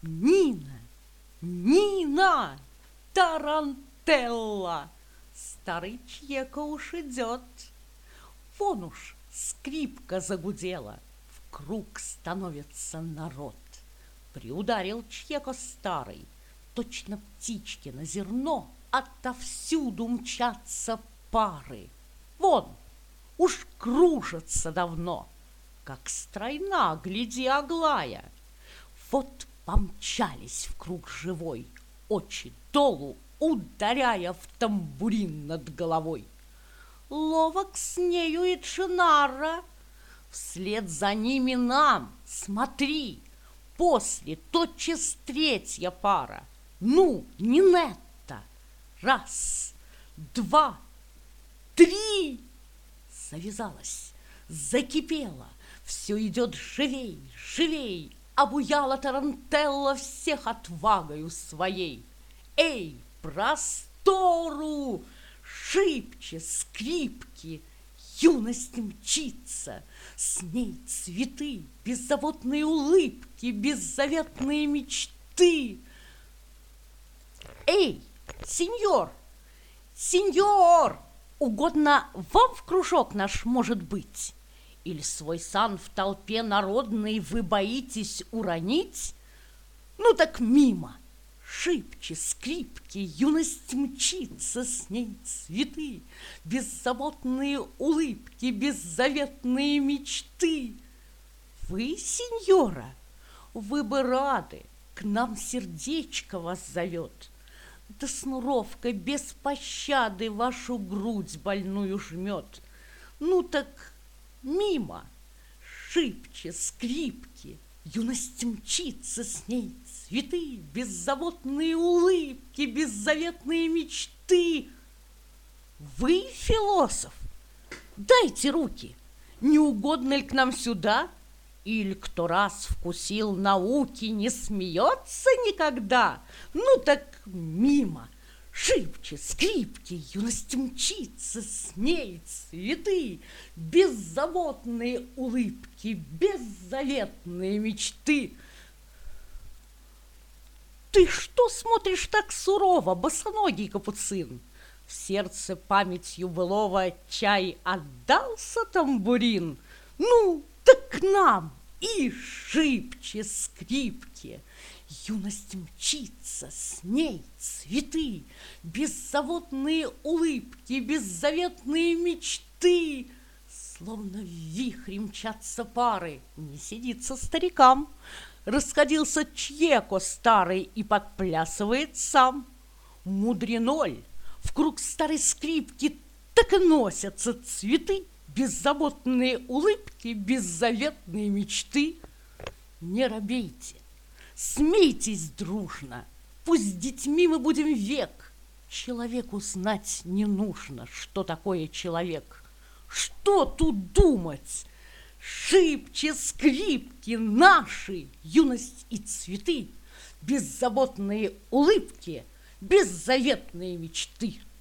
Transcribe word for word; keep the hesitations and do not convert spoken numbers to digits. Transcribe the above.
Нина, Нина, тарантелла! Старый Чьеко уж идет. Вон уж скрипка загудела, в круг становится народ. Приударил Чьеко старый, точно птички на зерно, отовсюду мчатся пары. Вон, уж кружатся давно, как стройна, гляди, Аглая. Вот помчались в круг живой, очи долу, ударяя в тамбурин над головой. Ловок с нею и Дженаро, вслед за ними нам, смотри, после тотчас третья пара. Ну, Нинетта, раз, два, три. Завязалась, закипела, все идет живей, живей, обуяла тарантелла всех отвагою своей. Эй, простору! Шибче, скрипки, юность мчится, с ней цветы, беззаботные улыбки, беззаветные мечты. Эй, сеньор, сеньор, угодно вам в кружок наш, может быть? Или свой сан в толпе народной вы боитесь уронить? Ну так мимо! Шибче, скрипки, юность мчится, с ней цветы, беззаботные улыбки, беззаветные мечты. Вы, сеньора, вы бы рады, к нам сердечко вас зовет, да снуровка без пощады вашу грудь больную жмет. Ну так мимо, шибче, скрипки, юность мчится, с ней цветы, беззаботные улыбки, беззаветные мечты. Вы, философ, дайте руки, не угодно ли к нам сюда? Или кто раз вкусил науки, не смеется никогда? Ну так мимо, шибче, скрипки, юность мчится, с ней цветы, беззаботные улыбки, беззаветные мечты. Ты что смотришь так сурово, босоногий капуцин? В сердце памятью былого чай отдался тамбурин? Ну, так к нам и шибче, скрипки, юность мчится, с ней цветы, беззаботные улыбки, беззаветные мечты. Словно в вихре мчатся пары, не сидится старикам. Расходился Чьеко старый и подплясывает сам. Мудреноль, в круг старой скрипки так и носятся цветы, беззаботные улыбки, беззаветные мечты. Не робейте, смейтесь дружно, пусть с детьми мы будем век. Человеку знать не нужно, что такое человек. Что тут думать? Шибче, скрипки наши, юность и цветы, беззаботные улыбки, беззаветные мечты.